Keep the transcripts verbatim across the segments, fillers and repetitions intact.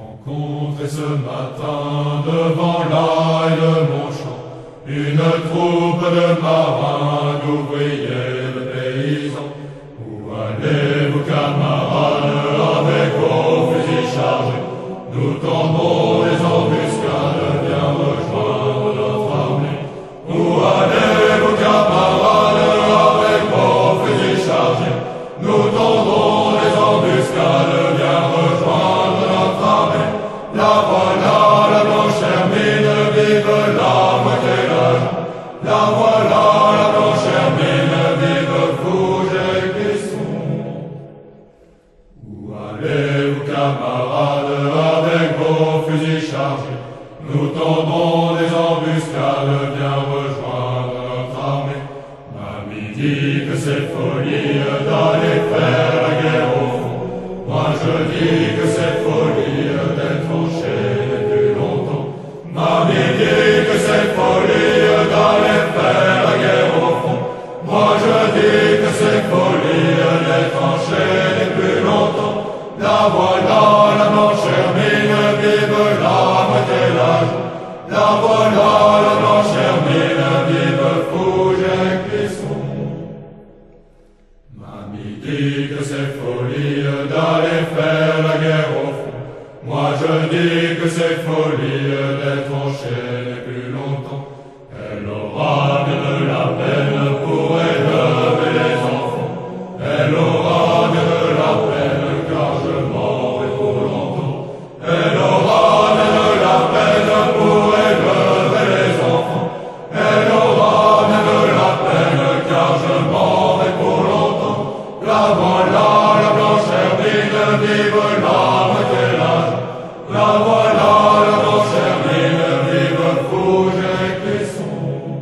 Rencontré ce matin devant l'ail de mon champ, une troupe de marins, d'ouvriers, de paysans. Où allez-vous, camarades, avec vos fusils chargés? Nous tendons les embuscades, viens rejoindre notre armée. Où allez-vous, camarades, avec vos fusils chargés? Nous tendons les embuscades, viens rejoindre notre armée. La voilà, la blanche hermine, vive la moitié l'âge. La voilà, la blanche hermine, vive Fougères et Clisson. Où allez-vous, camarades, avec vos fusils chargés? Nous tendons des embuscades, viens rejoindre notre armée. Mamie dit que c'est folie d'aller faire la guerre au fond. Moi je dis que c'est folie d'être enchaîné plus longtemps. Mamie dit que c'est folie d'aller faire la guerre au fond. Moi je dis que c'est folie d'être enchaîné plus longtemps. La voilà, la blanche hermine, vive la moitié l'âge. La voilà, la blanche hermine, vive Fougères et Clisson. Mamie dit que c'est folie d'aller faire la guerre au fond. Moi je dis que c'est folie d'être enchaîné plus longtemps. Elle aura bien de la peine pour élever les enfants. Elle aura bien de la peine car je m'en vais pour longtemps. Elle aura bien de la peine pour élever les enfants. Elle aura bien de la peine car je m'en vais pour longtemps. La voilà, la blanche hermine, vive la moitié l'âge. La voilà, la blanche hermine, vive Fougères et Clisson.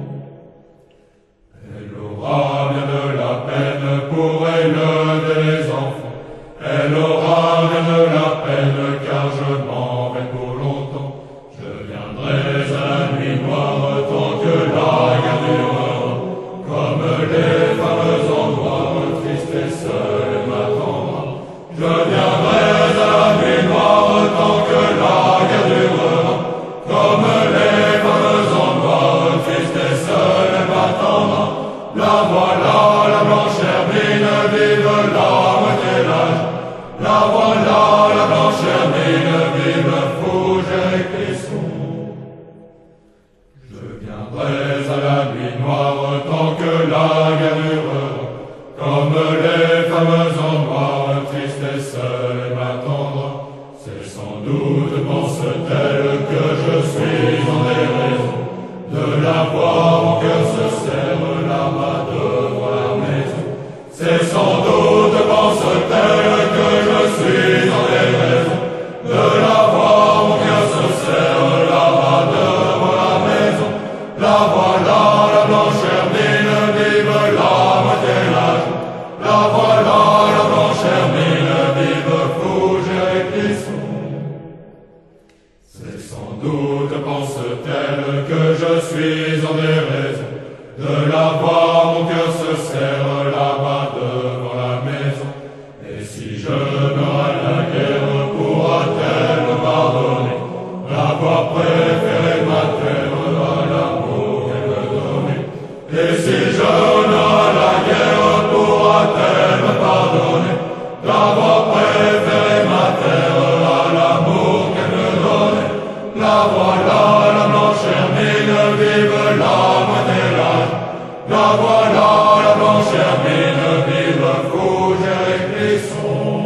Elle aura bien de la peine pour élever les enfants. Elle aura bien de la peine car je m'en vais pour longtemps. Je viendrai à la nuit noire tant que la guerre durera. Comme les fameux endroits tristes et seuls m'attendra. Je viendrai à la nuit noire tant que la guerre durera. Comme les fameux endroits tristes et seuls m'attendra. La voilà, la blanche hermine, vive la moitié l'âge. La voilà, la blanche hermine, vive Fougères et Clisson. Je viendrai à la nuit noire tant que la guerre durera. Comme les fameux endroits tristes et seuls m'attendra. C'est sans doute pense-t-elle que je suis en déraison de la voir, mon cœur se serre là-bas devant la maison. C'est sans doute pense-t-elle que je suis en déraison de la voir, mon cœur se serre là-bas devant la maison. La voilà, la blanche hermine, vive la moitié l'âge. La voilà, la blanche hermine, vive Fougères et Clisson. C'est sans doute pense-t-elle que je suis en déraison de la voir, mon cœur se serre là-bas devant la maison. Et si je meurs à la guerre, pourra-t-elle me pardonner d'avoir préféré ma terre à l'amour qu'elle me donnait? Et si je meurs à la guerre, pourra-t-elle me pardonner d'avoir préféré ma terre à l'amour qu'elle me donnait? La voilà, la blanche hermine, vive la moitié l'âge. La voilà, la blanche hermine, vive Fougères et Clisson.